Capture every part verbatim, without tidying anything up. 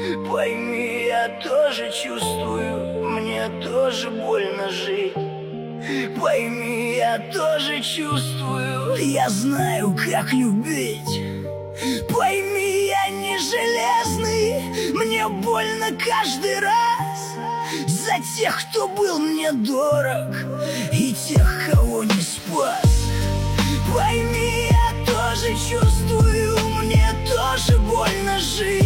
Пойми, я тоже чувствую, мне тоже больно жить. Пойми, я тоже чувствую, я знаю, как любить. Пойми, я не железный, мне больно каждый раз за тех, кто был мне дорог, и тех, кого не спас. Пойми, я тоже чувствую, мне тоже больно жить.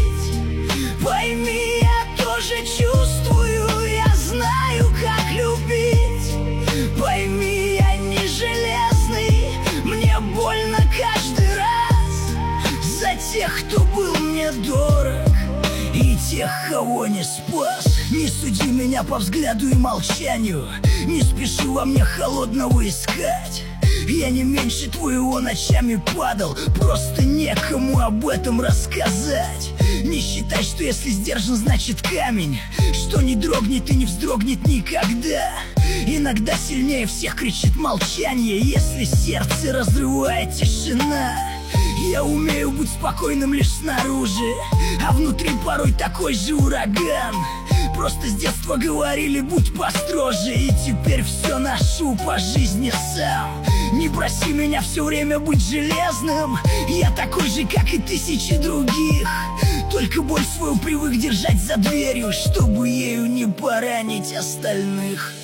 Пойми, я тоже чувствую, я знаю, как любить. Пойми, я не железный, мне больно каждый раз за тех, кто был мне дорог, и тех, кого не спас. Не суди меня по взгляду и молчанию, не спеши во мне холодного искать. Я не меньше твоего ночами падал, просто некому об этом рассказать. Не считай, что если сдержан, значит камень, что не дрогнет и не вздрогнет никогда. Иногда сильнее всех кричит молчание, если сердце разрывает тишина. Я умею быть спокойным лишь снаружи, а внутри порой такой же ураган. Просто с детства говорили, будь построже, и теперь все ношу по жизни сам. Не проси меня все время быть железным, я такой же, как и тысячи других. Только боль свою привык держать за дверью, чтобы ею не поранить остальных.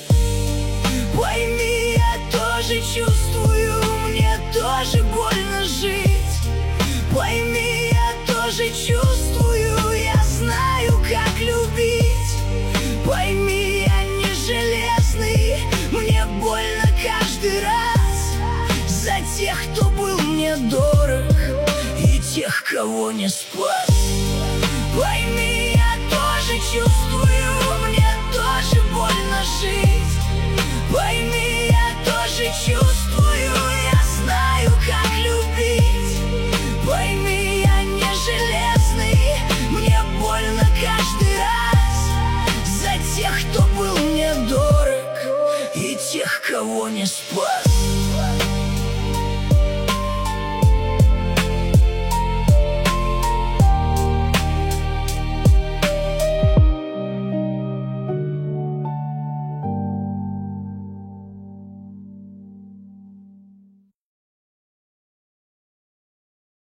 Пойми, я тоже чувствую, мне тоже больно жить. Пойми, я тоже чувствую, я знаю, как любить. Пойми, я не железный, мне больно каждый раз за тех, кто был мне дорог, и тех, кого не спас. Пойми, я тоже чувствую, мне тоже больно жить. Пойми, я тоже чувствую, я знаю, как любить. Пойми, я не железный, мне больно каждый раз за тех, кто был мне дорог, и тех, кого не спас.